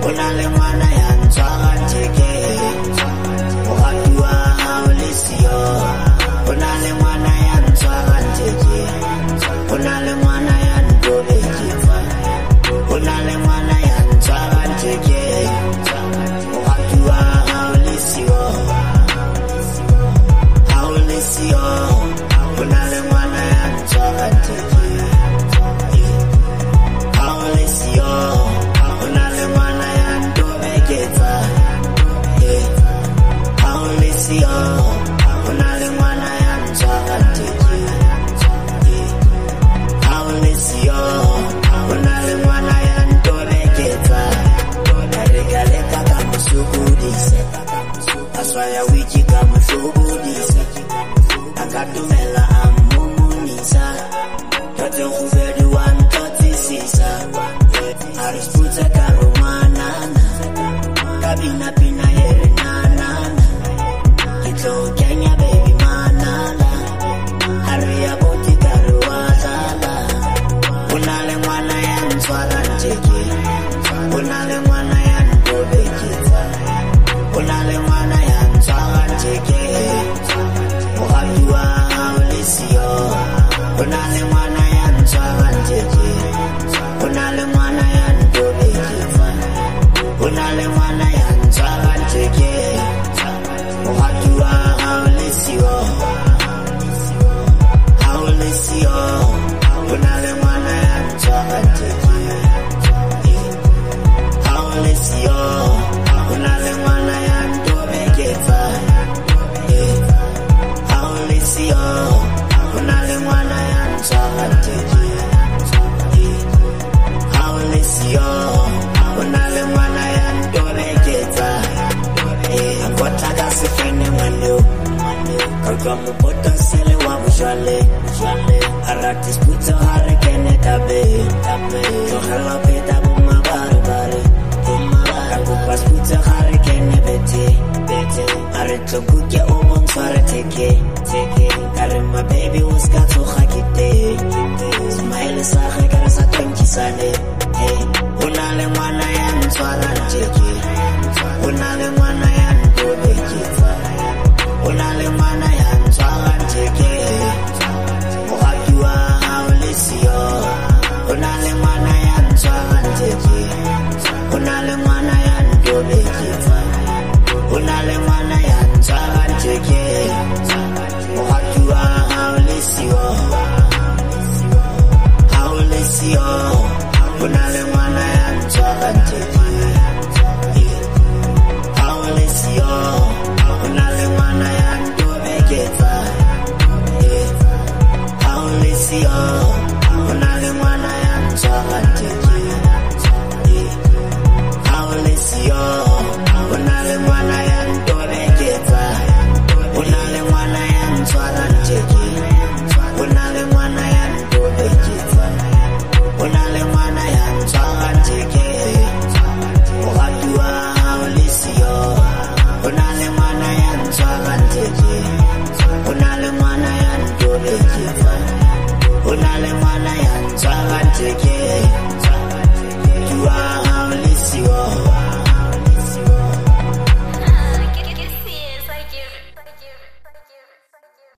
Unale mwana ya ntwara nteke Muhatua haulisio Unale mwana ya ntwara nteke Unale mwana ya ndobe kifa Unale mwana ya ntwara nteke Muhatua haulisio Haulisio Unale mwana ya ntwara nteke Haulisio Unale mwana ya ndobe kifa Haulisio Unale mwana ya ntwara nteke Haulisio Unale mwana ya ndobe kifa Regaleka kama shugudise Aswaya wiki kama shugudise Akatumela amumunisa Tote uveri wa mtoti sisa Arisputa karumanana Kabina pina yeri nanana Kito Kenya baby manala Haria boti karuwazala Unale mwana ya ntwara nteke Unale mwana ya ndobe kifa Unale mwana ya ntwara nteke Muhatua haulisio Unale mwana ya ntwara nteke Unale mwana ya ndobe kifa Unale mwana ya ntwara nteke Muhatua haulisio Haulisio Unale mwana ya ntwara nteke Haulisio Unale mwana ya ndobe kifa Haulisio Unale mwana ya ntwara nteke Haulisio Unale mwana ya ndobe kifa Akwataka sifene mwendo Kakwa mupota sele wa mshwale Aratis puto harekene tabe Tohala peta buma bare Kakupas puto harekene bete Arito kukia umon sware teke Karima baby uska toha kite Smile sahe karasa twenki sane Unale mwana ya ntwara nteke Unale mwana ya ndobe kifa Unale mwana ya ntwara nteke Muhatua haulisio Unale mwana ya ntwara nteke Unale mwana ya ndobe kifa Unale mwana ya ntwara nteke Muhatua haulisio Haulisio Unale mwana ya ntwara nteke Haulisio Unale mwana ya ndobe kifa Haulisio Unale mwana ya ntwara nteke Haulisio Unale mwana ya ndobe kifa Unale mwana ya ntwara nteke Unale mwana ya ndobe kifa Unale mwana ya ntwara nteke Muhatua haulisio Unale mwana ya ntwara nteke Unale mwana ya ndobe kifa Unale mwana ya ntwara nteke